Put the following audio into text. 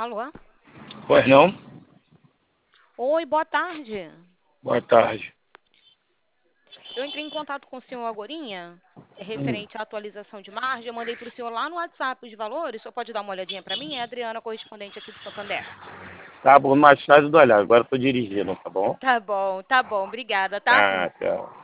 Alô? Pois não? Oi, boa tarde. Boa tarde. Eu entrei em contato com o senhor agorinha, Hum. referente à atualização de margem. Eu mandei para o senhor lá no WhatsApp os valores. O senhor pode dar uma olhadinha para mim? É a Adriana, correspondente aqui do Santander. Tá bom, mais tarde eu dou olhada. Agora eu tô dirigindo, tá bom? Tá bom, obrigada, tá? Tá, tchau.